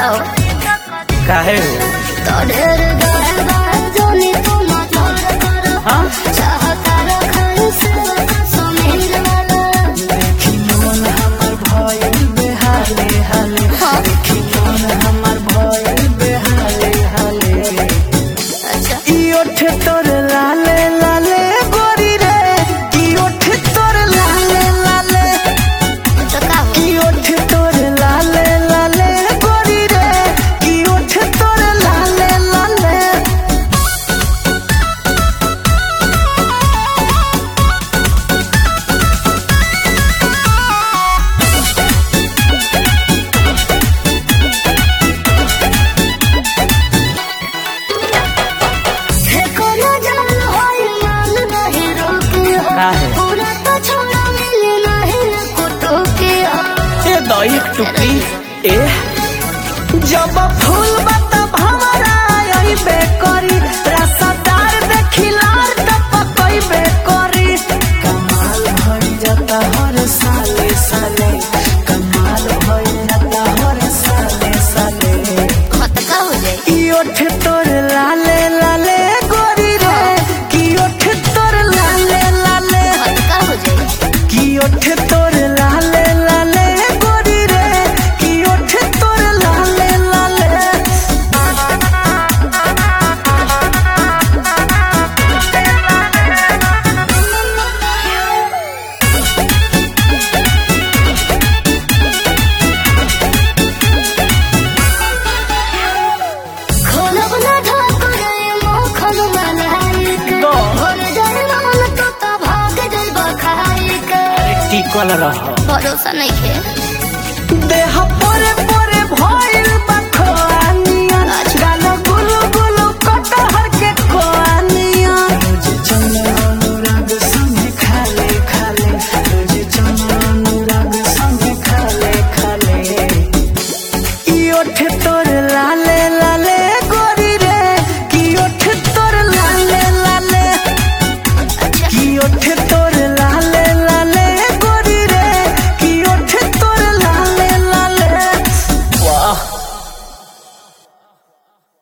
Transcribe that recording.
बताओ काहे तो ढेर गए बात जोनी तुम मत करो हाँ चाहता रखन से समीर वाला देखी मन हमर भइल बेहाले हाले हाँ। देखी मन हमर भइल बेहाले हाले अच्छा ई ओठ तोर लाले लाले गोरी रे ई ओठ तोर लाले लाले तो का हो ई ओठ तोर लाले लाले गोरी रे ई ओठ तोर लाले लाले है कोनो जान होई मान नहीं रोके हो काहे? पूरा तो छोड़ा मिले नहीं कुटो के हो ए दई टुकी ए जब फूल बता भवरा आइबे करी रसदार देखिलार टपकइबे करी कमाल भई जाता हर साले साले कमाल भई जाता हर साले साले मत का हो जाए ई ओठ तोर लाले लाले गोरी रे की ओठ तोर लाले लाले मत का हो जाए की ओठ तोर लाले लाले गोरी रे की ओठ तोर लाले लाले खोलब ना ढाकुर मोखन मलाई के दो। भोर जाए मन तो भाग जाइब खाई के टिकल रह भरोसा नहीं है देह पोरे पोरे भइल